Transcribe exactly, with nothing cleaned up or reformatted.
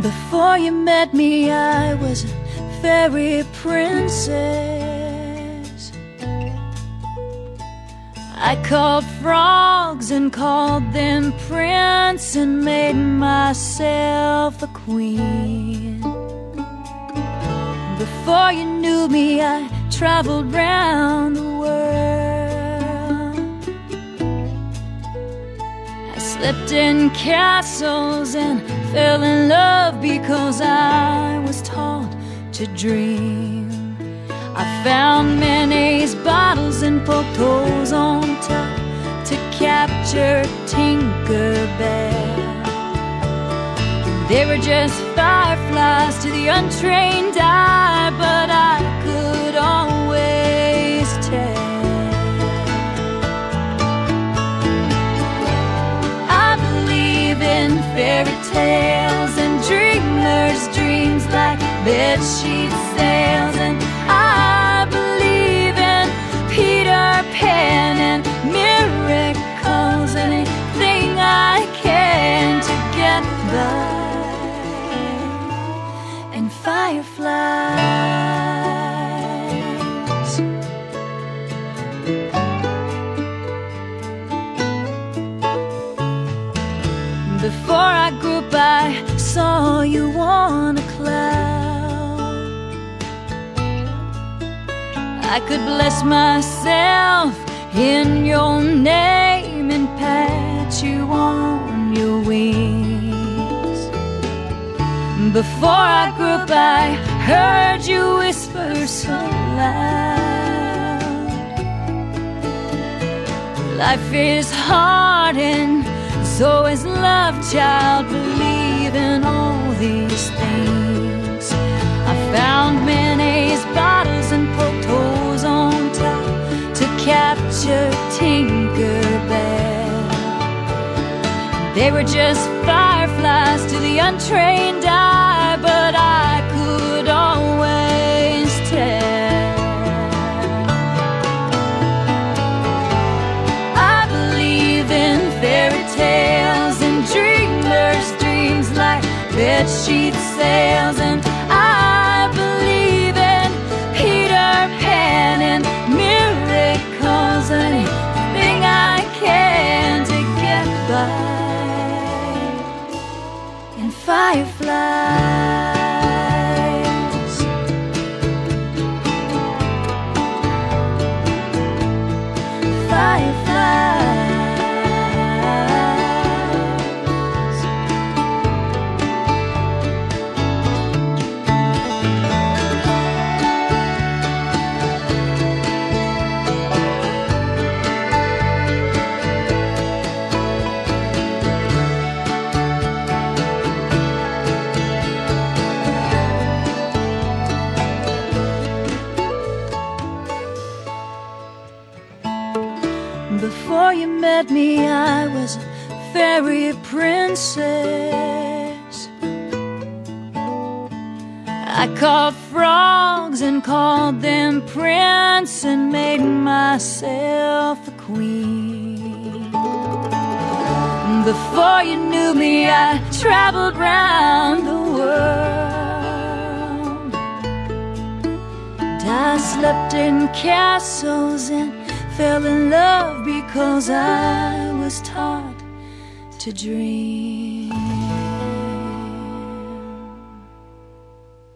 Before you met me, I was a fairy princess. I caught frogs and called them prince and made myself a queen. Before you knew me, I traveled round the world. I slept in castles and fell in love because I was taught to dream. I found mayonnaise bottles and poked holes on top to capture Tinkerbell. They were just fireflies to the untrained eye, but I could always tell. I believe in fairy tales and dreamers' dreams like bedsheet sails, and I believe in Peter Pan and miracles, anything I can to get by. And fireflies. Before I grew up, I saw you on a cloud. I could bless myself in your name and pat you on your wings. Before I grew up, I heard you whisper so loud. Life is hard and so is love, child. Believe in all these things. I found mayonnaise bottles and poked holes on top to capture Tinkerbell. They were just fireflies to the untrained eye, but I could always tell. I believe in fairy tales and dreamers' dreams like bedsheet sails, and I believe in Peter Pan and miracles, anything I can to get by. And fireflies. Fireflies. Before you met me, I was a fairy princess. I caught frogs and called them prince and made myself a queen. Before you knew me, I traveled round the world. And I slept in castles and fell in love because I was taught to dream.